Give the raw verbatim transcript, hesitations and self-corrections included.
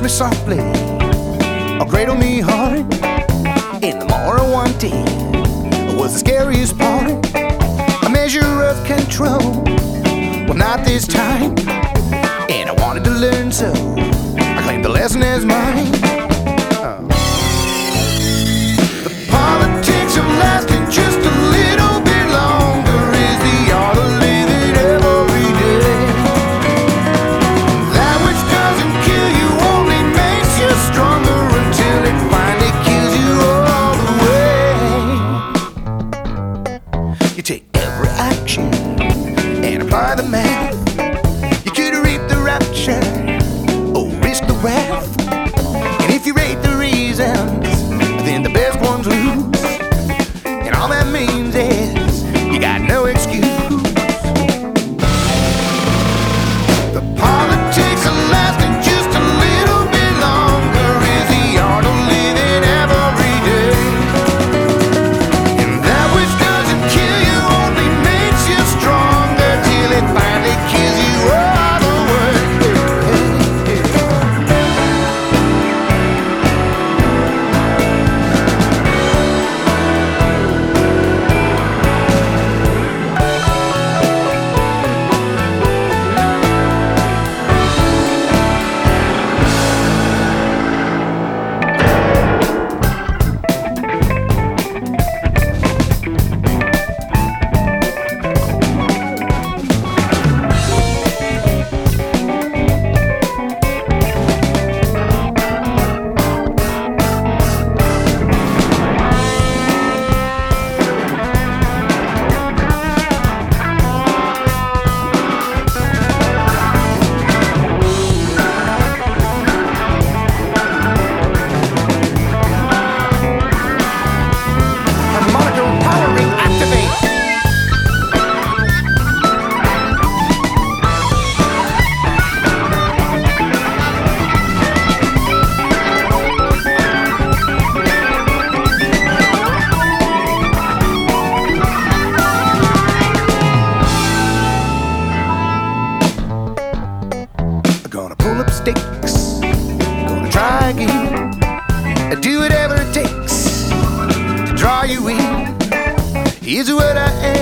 me softly or cradle me hard. In the morning one day was the scariest part. A measure of control, well not this time. And I wanted to learn, so I claimed the lesson as mine. Oh. The politics of lasting just a little bit longer is the art of living every day. That which doesn't kill you only makes you stronger until it finally kills you all the way. You take every action and apply the math. You could reap the rapture or risk the wrath. And if you rate the reasons, then the best ones lose. And all that means is you got no excuse. The politics of lasting just a little bit longer is the art of living every day. And that which doesn't kill you only makes you stronger till it finally kills you all the way. Harmonica powering activate. Gonna pull up stakes, gonna try again, do whatever it takes to draw you in. Here's what I am.